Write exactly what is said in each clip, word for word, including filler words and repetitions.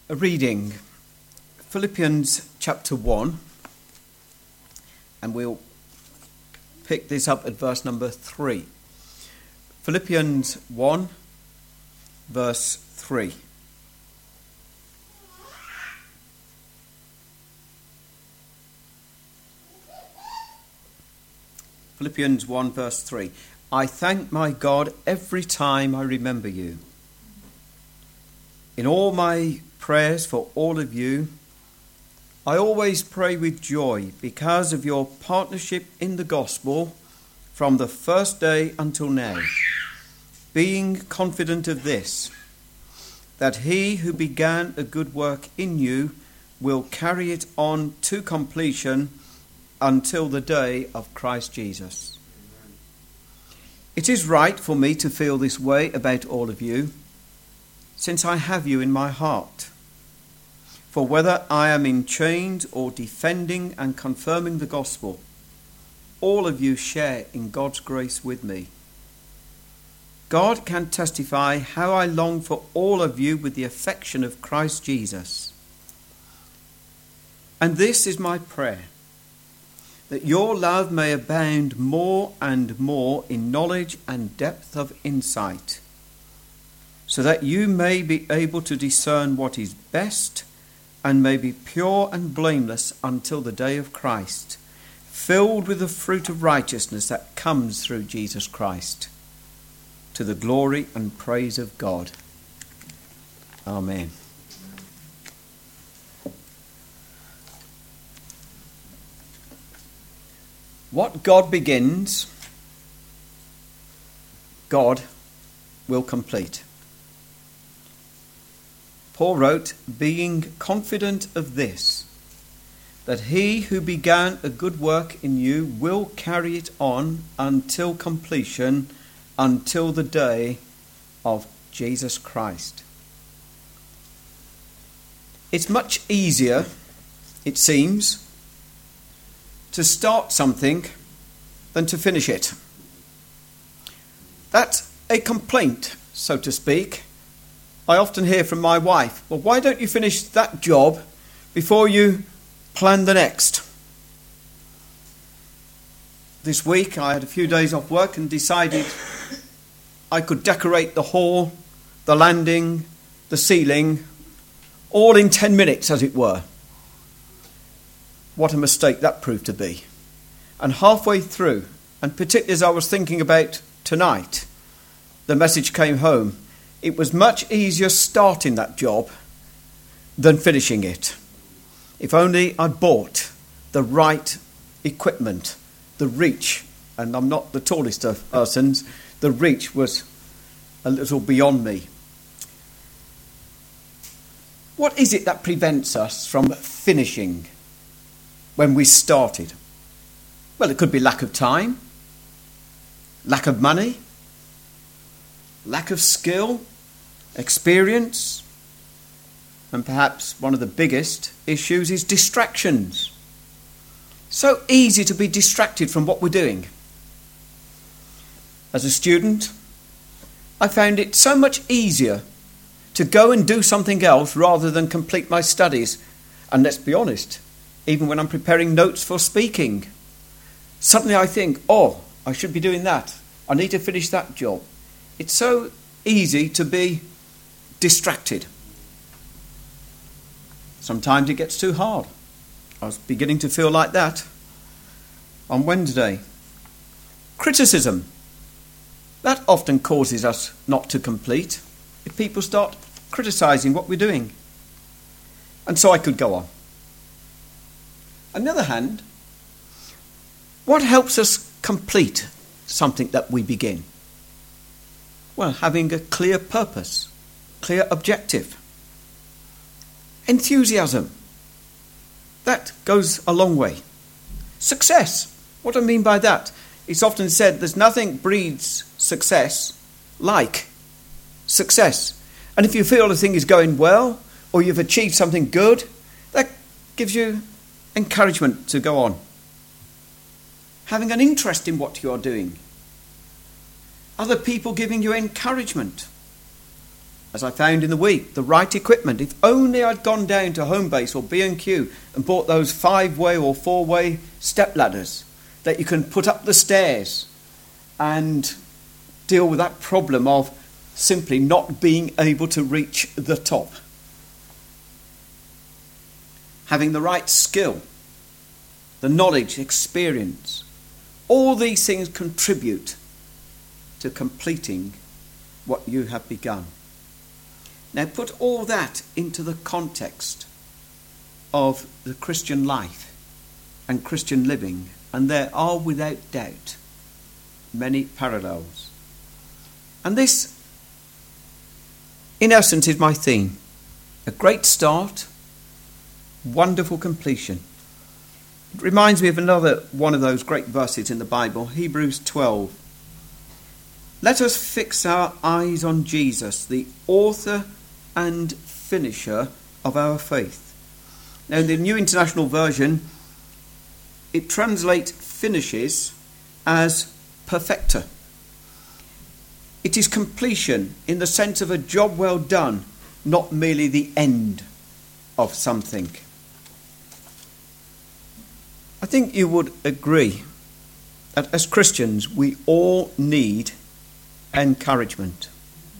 A reading, Philippians chapter one, and we'll pick this up at verse number three. Philippians one, verse three. Philippians one, verse three. I thank my God every time I remember you. In all my prayers for all of you, I always pray with joy because of your partnership in the gospel from the first day until now, being confident of this, that he who began a good work in you will carry it on to completion until the day of Christ Jesus. It is right for me to feel this way about all of you, since I have you in my heart. For whether I am in chains or defending and confirming the gospel, all of you share in God's grace with me. God can testify how I long for all of you with the affection of Christ Jesus. And this is my prayer, that your love may abound more and more in knowledge and depth of insight, so that you may be able to discern what is best and may be pure and blameless until the day of Christ, filled with the fruit of righteousness that comes through Jesus Christ, to the glory and praise of God. Amen. What God begins, God will complete. Paul wrote, being confident of this, that he who began a good work in you will carry it on until completion, until the day of Jesus Christ. It's much easier, it seems, to start something than to finish it. That's a complaint, so to speak, I often hear from my wife. Well, why don't you finish that job before you plan the next? This week I had a few days off work and decided I could decorate the hall, the landing, the ceiling, all in ten minutes, as it were. What a mistake that proved to be. And halfway through, and particularly as I was thinking about tonight, the message came home. It was much easier starting that job than finishing it. If only I'd bought the right equipment, the reach, and I'm not the tallest of persons, the reach was a little beyond me. What is it that prevents us from finishing when we started? Well, it could be lack of time, lack of money, lack of skill, experience, and perhaps one of the biggest issues is distractions. So easy to be distracted from what we're doing. As a student, I found it so much easier to go and do something else rather than complete my studies. And let's be honest, even when I'm preparing notes for speaking, suddenly I think, oh, I should be doing that. I need to finish that job. It's so easy to be distracted. Sometimes it gets too hard. I was beginning to feel like that on Wednesday. Criticism. That often causes us not to complete if people start criticising what we're doing. And so I could go on. On the other hand, what helps us complete something that we begin? Well, having a clear purpose, clear objective. Enthusiasm. That goes a long way. Success. What do I mean by that? It's often said there's nothing breeds success like success. And if you feel the thing is going well, or you've achieved something good, that gives you encouragement to go on. Having an interest in what you're doing. Other people giving you encouragement. as I found in the week, the right equipment. If only I'd gone down to Homebase or B and Q and bought those five-way or four-way step ladders that you can put up the stairs and deal with that problem of simply not being able to reach the top. Having the right skill, the knowledge, experience, all these things contribute to completing what you have begun. Now put all that into the context of the Christian life and Christian living, and there are without doubt many parallels. And this, in essence, is my theme. A great start, wonderful completion. It reminds me of another one of those great verses in the Bible, Hebrews twelve. Let us fix our eyes on Jesus, the author and finisher of our faith. Now, in the New International Version, it translates finishes as perfecter. It is completion in the sense of a job well done, not merely the end of something. I think you would agree that as Christians we all need encouragement.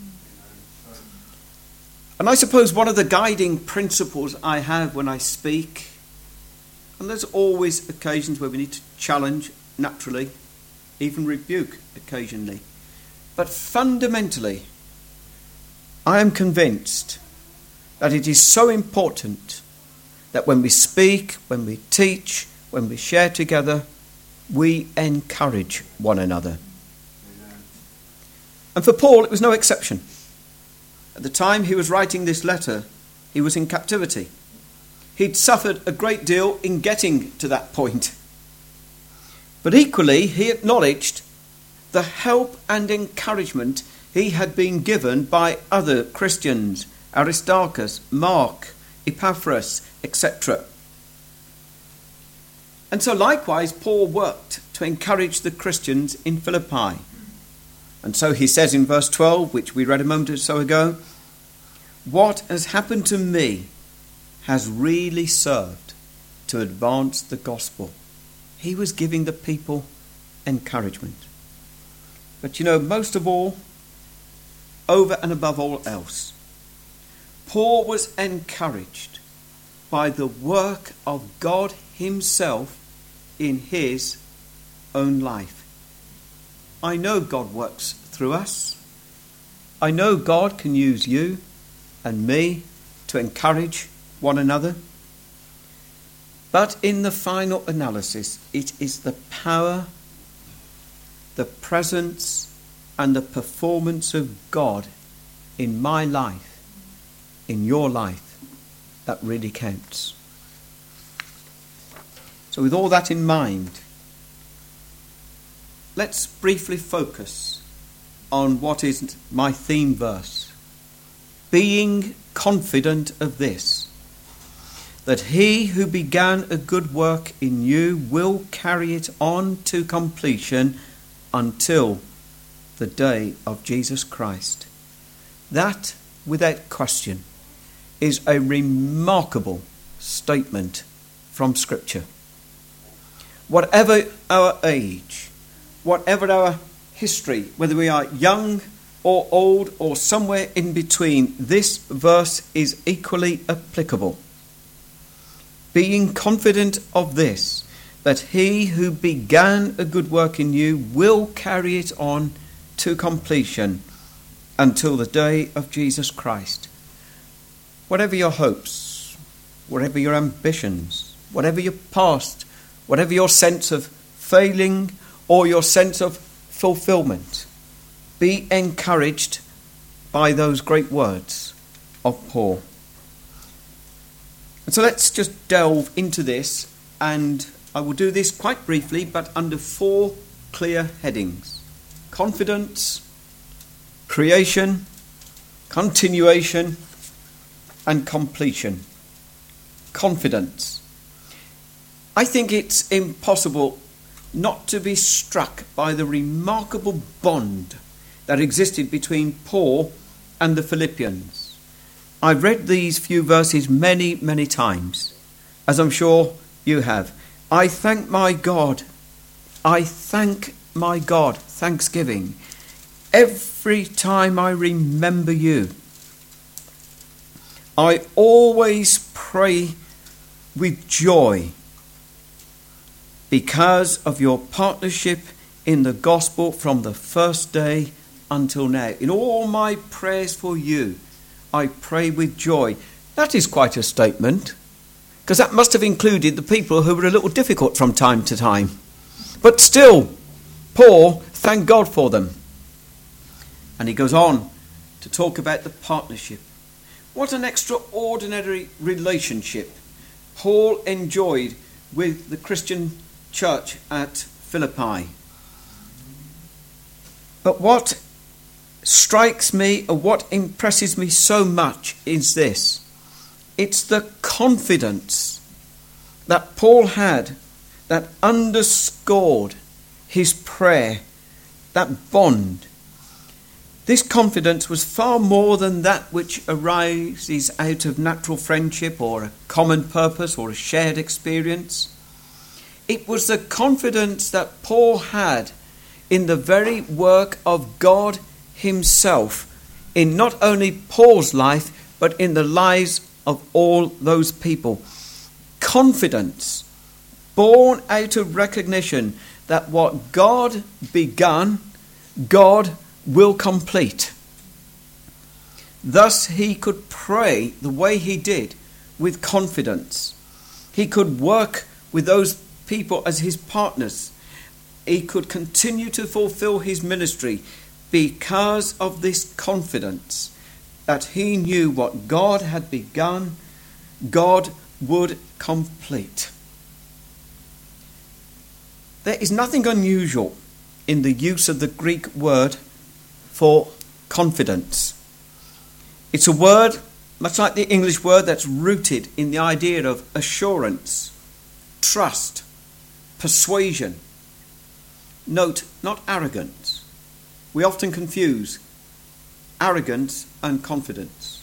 And I suppose one of the guiding principles I have when I speak, and there's always occasions where we need to challenge, naturally, even rebuke occasionally, but fundamentally I am convinced that it is so important that when we speak, when we teach, when we share together, we encourage one another. Amen. And for Paul, it was no exception. At the time he was writing this letter, he was in captivity. He'd suffered a great deal in getting to that point. But equally, he acknowledged the help and encouragement he had been given by other Christians, Aristarchus, Mark, Epaphras, et cetera. And so likewise, Paul worked to encourage the Christians in Philippi. And so he says in verse twelve, which we read a moment or so ago, what has happened to me has really served to advance the gospel. He was giving the people encouragement. But you know, most of all, over and above all else, Paul was encouraged by the work of God himself in his own life. I know God works through us. I know God can use you and me to encourage one another. But in the final analysis, it is the power, the presence, and the performance of God in my life, in your life, that really counts. So with all that in mind, let's briefly focus on what is my theme verse. Being confident of this, that he who began a good work in you will carry it on to completion until the day of Jesus Christ. That, without question, is a remarkable statement from Scripture. Whatever our age, whatever our history, whether we are young or old or somewhere in between, this verse is equally applicable. Being confident of this, that he who began a good work in you will carry it on to completion until the day of Jesus Christ. Whatever your hopes, whatever your ambitions, whatever your past, whatever your sense of failing or your sense of fulfillment, be encouraged by those great words of Paul. And so let's just delve into this, and I will do this quite briefly, but under four clear headings: confidence, creation, continuation, and completion. Confidence. I think it's impossible not to be struck by the remarkable bond that existed between Paul and the Philippians. I've read these few verses many, many times, as I'm sure you have. I thank my God. I thank my God. Thanksgiving. Every time I remember you, I always pray with joy because of your partnership in the gospel from the first day until now. In all my prayers for you, I pray with joy. That is quite a statement, because that must have included the people who were a little difficult from time to time. But still, Paul thanked God for them. And he goes on to talk about the partnership. What an extraordinary relationship Paul enjoyed with the Christian church at Philippi. But what strikes me, or what impresses me so much, is this. It's the confidence that Paul had that underscored his prayer, that bond. This confidence was far more than that which arises out of natural friendship or a common purpose or a shared experience. It was the confidence that Paul had in the very work of God himself, in not only Paul's life, but in the lives of all those people. Confidence born out of recognition that what God begun, God will complete. Thus he could pray the way he did with confidence. He could work with those people as his partners. He could continue to fulfill his ministry because of this confidence that he knew what God had begun, God would complete. There is nothing unusual in the use of the Greek word for confidence. It's a word, much like the English word, that's rooted in the idea of assurance, trust, persuasion. Note, not arrogance. We often confuse arrogance and confidence.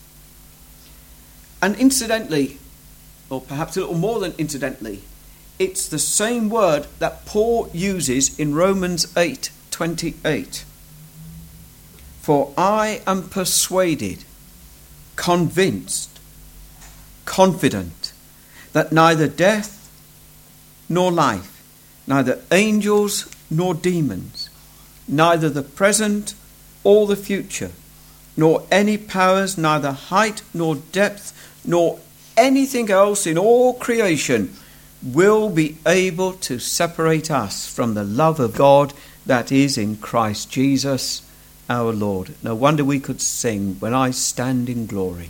And incidentally, or perhaps a little more than incidentally, it's the same word that Paul uses in Romans eight twenty-eight. For I am persuaded, convinced, confident, that neither death nor life, neither angels nor demons, neither the present or the future, nor any powers, neither height nor depth, nor anything else in all creation will be able to separate us from the love of God that is in Christ Jesus our Lord. No wonder we could sing, when I stand in glory.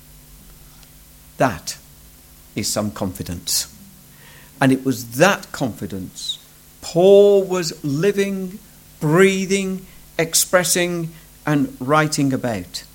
That is some confidence. And it was that confidence Paul was living, breathing, expressing and writing about.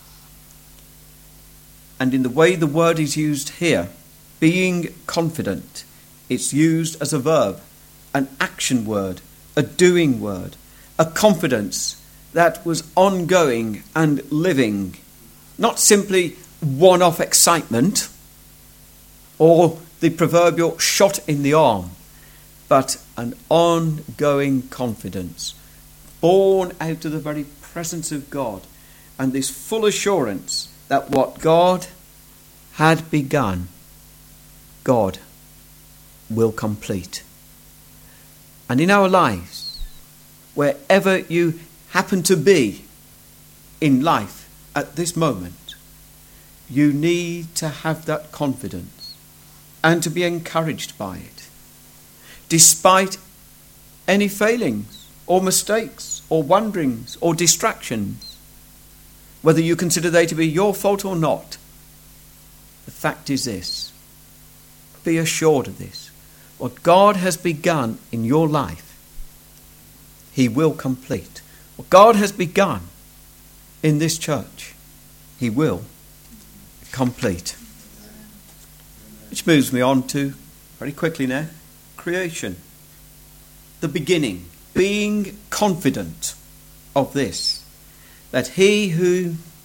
And in the way the word is used here, being confident, it's used as a verb, an action word, a doing word, a confidence that was ongoing and living, not simply one-off excitement or the proverbial shot in the arm, but an ongoing confidence born out of the very presence of God, and this full assurance that what God had begun, God will complete. And in our lives, wherever you happen to be in life at this moment, you need to have that confidence and to be encouraged by it, despite any failings or mistakes or wanderings or distractions, whether you consider they to be your fault or not. The fact is this: be assured of this. What God has begun in your life, he will complete. What God has begun in this church, he will complete. Which moves me on to, very quickly now, creation. The beginning. Being confident of this, that he who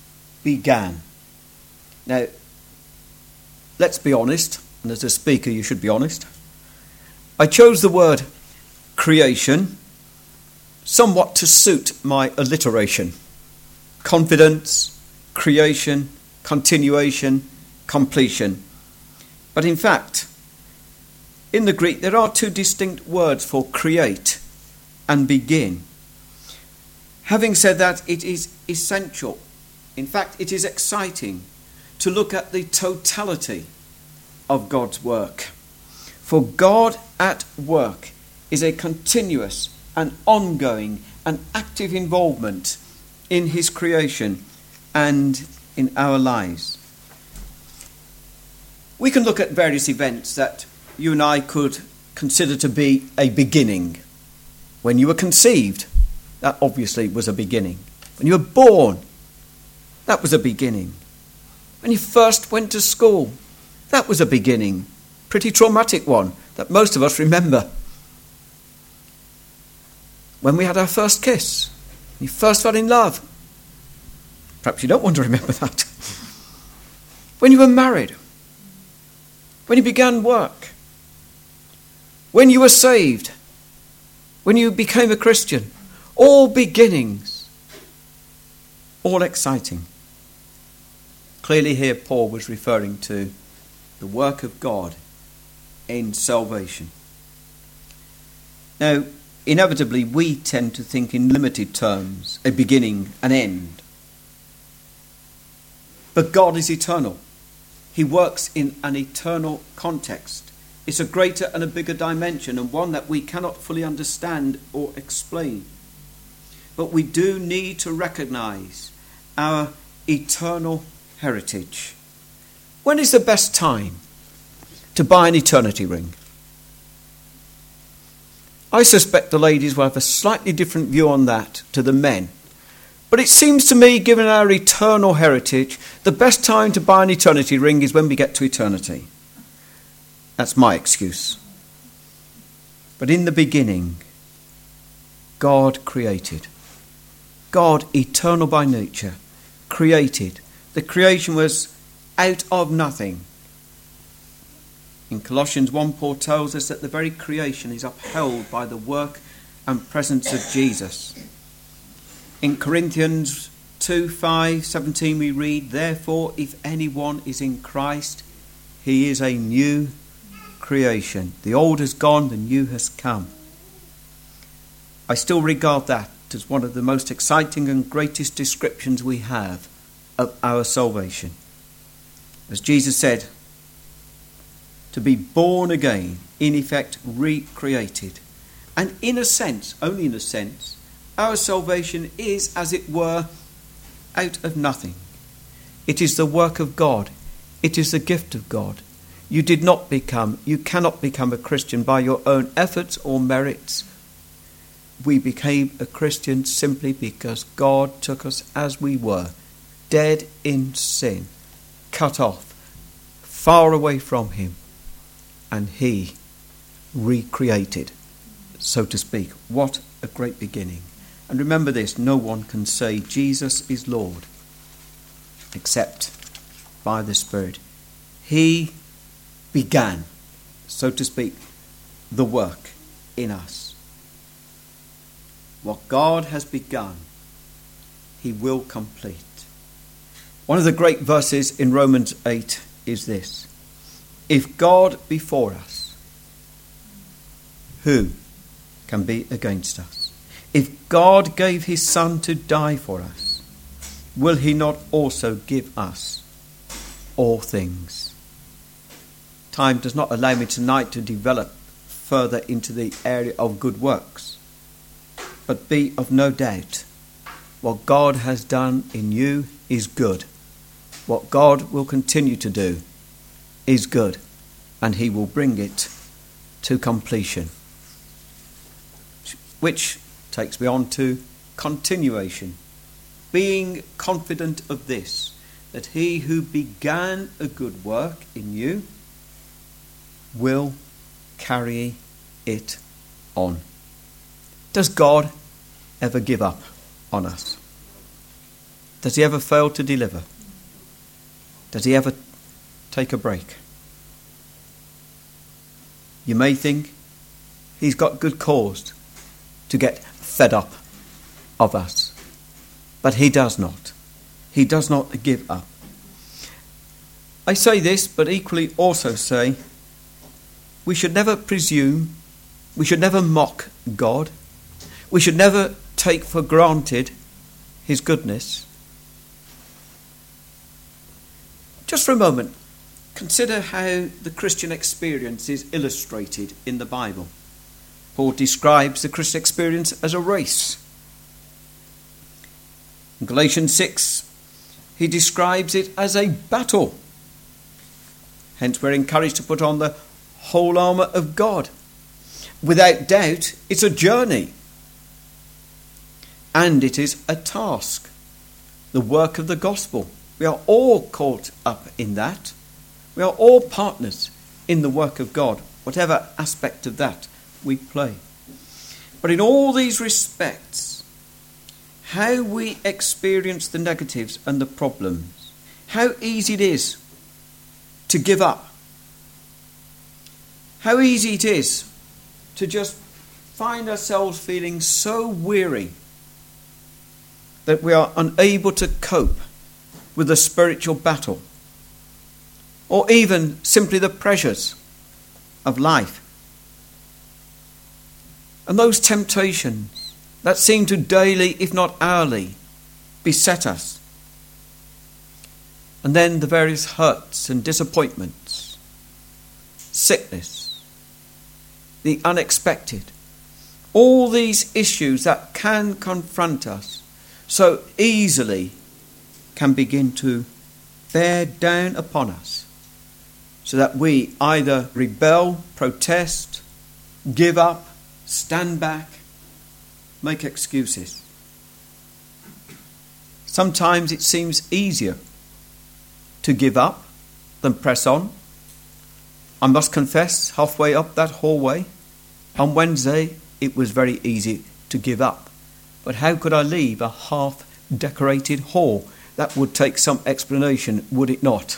began. Now, let's be honest, and as a speaker you should be honest. I chose the word creation somewhat to suit my alliteration. Confidence, creation, continuation, completion. But in fact, in the Greek there are two distinct words for create and begin. Having said that, it is essential, in fact it is exciting, to look at the totality of God's work. For God at work is a continuous and ongoing and active involvement in his creation and in our lives. We can look at various events that you and I could consider to be a beginning. When you were conceived, that obviously was a beginning. When you were born, that was a beginning. When you first went to school, that was a beginning. Pretty traumatic one that most of us remember. When we had our first kiss, when you first fell in love. Perhaps you don't want to remember that. When you were married. When you began work. When you were saved. When you became a Christian. All beginnings. All exciting. Clearly here Paul was referring to the work of God in salvation. Now, inevitably we tend to think in limited terms, a beginning, an end. But God is eternal. He works in an eternal context. It's a greater and a bigger dimension, and one that we cannot fully understand or explain. But we do need to recognize our eternal heritage. When is the best time to buy an eternity ring? I suspect the ladies will have a slightly different view on that to the men. But it seems to me, given our eternal heritage, the best time to buy an eternity ring is when we get to eternity. That's my excuse. But in the beginning, God created. God, eternal by nature, created. The creation was out of nothing. In Colossians one, Paul tells us that the very creation is upheld by the work and presence of Jesus. In Corinthians two, five, seventeen we read, "Therefore, if anyone is in Christ, he is a new creation. The old has gone, the new has come." I still regard that as one of the most exciting and greatest descriptions we have of our salvation. As Jesus said, to be born again, in effect recreated. And in a sense, only in a sense, our salvation is, as it were, out of nothing. It is the work of God. It is the gift of God. You did not become, you cannot become a Christian by your own efforts or merits. We became a Christian simply because God took us as we were, dead in sin, cut off, far away from him, and he recreated, so to speak. What a great beginning. And remember this, no one can say Jesus is Lord except by the Spirit. He began, so to speak, the work in us. What God has begun, he will complete. One of the great verses in Romans eight is this: if God be for us, who can be against us? If God gave his Son to die for us, will he not also give us all things? Time does not allow me tonight to develop further into the area of good works, but be of no doubt, what God has done in you is good. What God will continue to do is good, and he will bring it to completion. Which takes me on to continuation. Being confident of this, that he who began a good work in you will carry it on. Does God ever give up on us? Does he ever fail to deliver? Does he ever take a break? You may think he's got good cause to get fed up of us. But he does not. He does not give up. I say this, but equally also say we should never presume, we should never mock God, we should never take for granted his goodness. Just for a moment, consider how the Christian experience is illustrated in the Bible. Paul describes the Christian experience as a race. In Galatians six, he describes it as a battle. Hence, we're encouraged to put on the whole armour of God. Without doubt, it's a journey. And it is a task. The work of the gospel. We are all caught up in that. We are all partners in the work of God, whatever aspect of that we play. But in all these respects, how we experience the negatives and the problems, how easy it is to give up, how easy it is to just find ourselves feeling so weary that we are unable to cope with the spiritual battle, or even simply the pressures of life. And those temptations that seem to daily, if not hourly, beset us. And then the various hurts and disappointments, sickness, the unexpected, all these issues that can confront us so easily can begin to bear down upon us, so that we either rebel, protest, give up, stand back, make excuses. Sometimes it seems easier to give up than press on. I must confess, halfway up that hallway on Wednesday, it was very easy to give up. But how could I leave a half-decorated hall? That would take some explanation, would it not?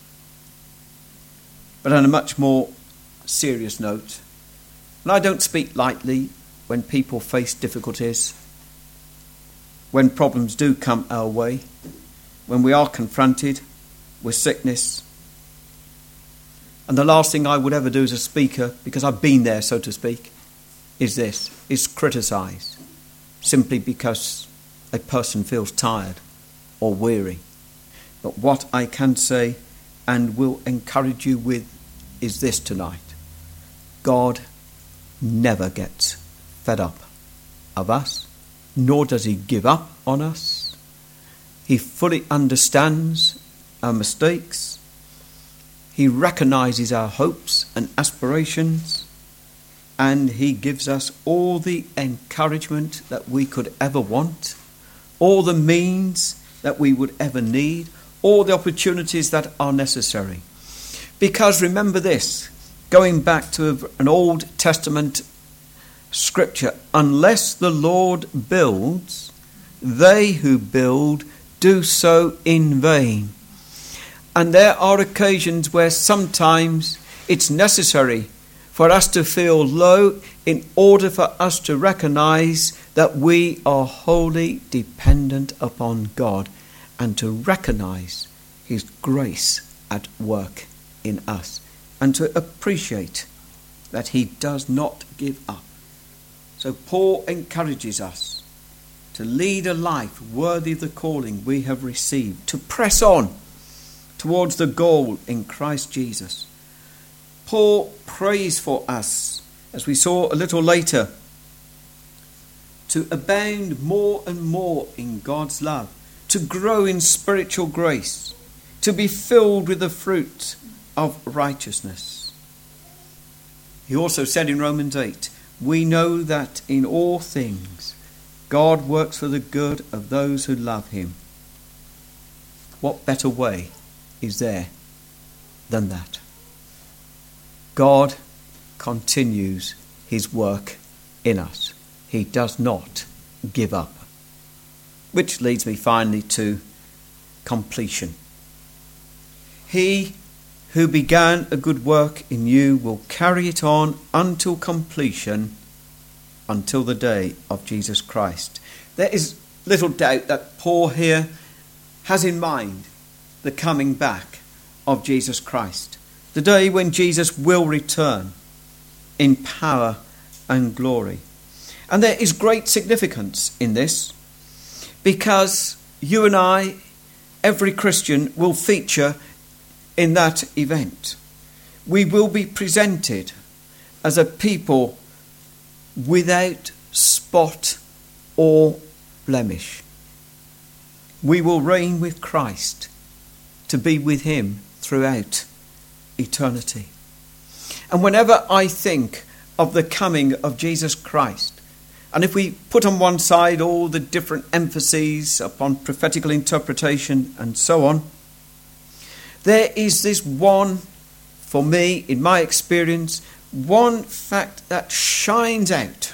But on a much more serious note, and I don't speak lightly when people face difficulties, when problems do come our way, when we are confronted with sickness. And the last thing I would ever do as a speaker, because I've been there, so to speak, is this, is criticise, simply because a person feels tired or weary. But what I can say and will encourage you with is this tonight. God never gets fed up of us, nor does he give up on us. He fully understands our mistakes. He recognises our hopes and aspirations, and he gives us all the encouragement that we could ever want, all the means that we would ever need, all the opportunities that are necessary. Because remember this, going back to an Old Testament scripture, unless the Lord builds, they who build do so in vain. And there are occasions where sometimes it's necessary for us to feel low in order for us to recognise that we are wholly dependent upon God, and to recognise his grace at work in us, and to appreciate that he does not give up. So Paul encourages us to lead a life worthy of the calling we have received, to press on towards the goal in Christ Jesus. Paul prays for us, as we saw a little later, to abound more and more in God's love, to grow in spiritual grace, to be filled with the fruit of righteousness. He also said in Romans eight, we know that in all things God works for the good of those who love him. What better way is there than that? God continues his work in us. He does not give up. Which leads me finally to completion. He who began a good work in you will carry it on until completion, until the day of Jesus Christ. There is little doubt that Paul here has in mind the coming back of Jesus Christ, the day when Jesus will return in power and glory. And there is great significance in this, because you and I, every Christian, will feature in that event. We will be presented as a people without spot or blemish. We will reign with Christ, to be with him throughout eternity. And whenever I think of the coming of Jesus Christ, and if we put on one side all the different emphases upon prophetical interpretation and so on, there is this one, for me, in my experience, one fact that shines out.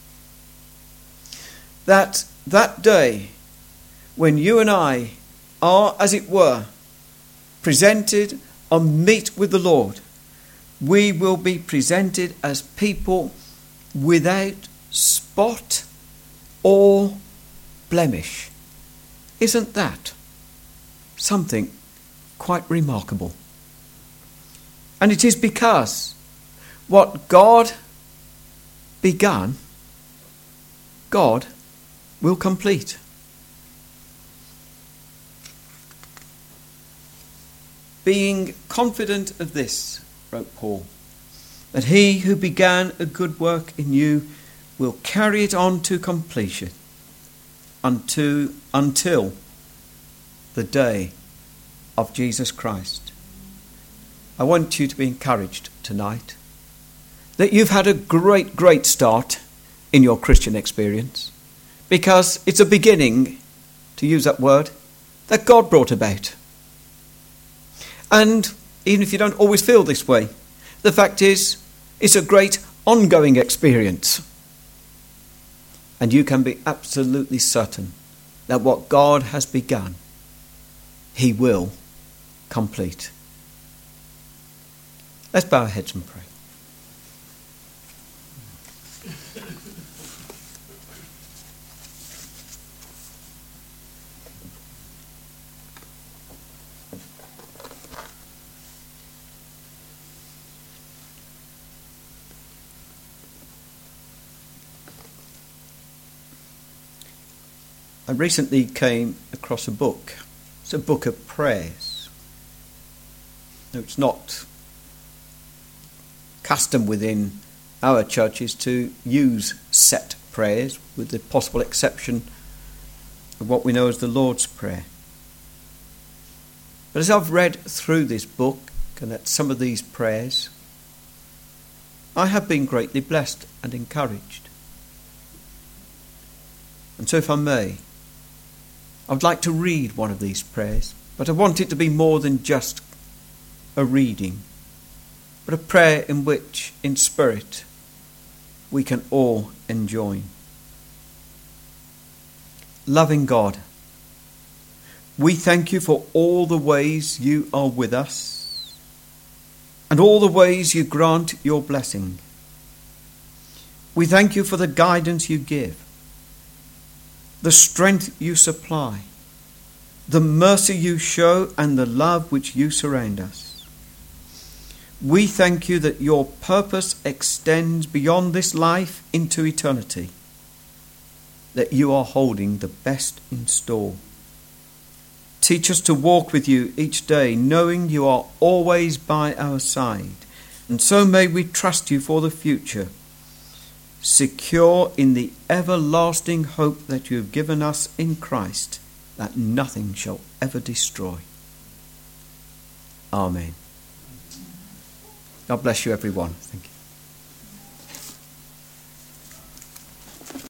That that day when you and I are, as it were, presented or meet with the Lord, we will be presented as people without spot or blemish. Isn't that something quite remarkable? And it is because what God began, God will complete. Being confident of this, wrote Paul, that he who began a good work in you will carry it on to completion unto, until the day of Jesus Christ. I want you to be encouraged tonight that you've had a great, great start in your Christian experience, because it's a beginning, to use that word, that God brought about. And even if you don't always feel this way, the fact is, it's a great ongoing experience. And you can be absolutely certain that what God has begun, he will complete. Let's bow our heads and pray. I recently came across a book. It's a book of prayers. Now, it's not custom within our churches to use set prayers, with the possible exception of what we know as the Lord's Prayer. But as I've read through this book and at some of these prayers, I have been greatly blessed and encouraged. And so, if I may, I would like to read one of these prayers, but I want it to be more than just a reading, but a prayer in which, in spirit, we can all enjoin. Loving God, we thank you for all the ways you are with us and all the ways you grant your blessing. We thank you for the guidance you give, the strength you supply, the mercy you show, and the love which you surround us. We thank you that your purpose extends beyond this life into eternity, that you are holding the best in store. Teach us to walk with you each day, knowing you are always by our side, and so may we trust you for the future, secure in the everlasting hope that you have given us in Christ, that nothing shall ever destroy. Amen. God bless you, everyone. Thank you.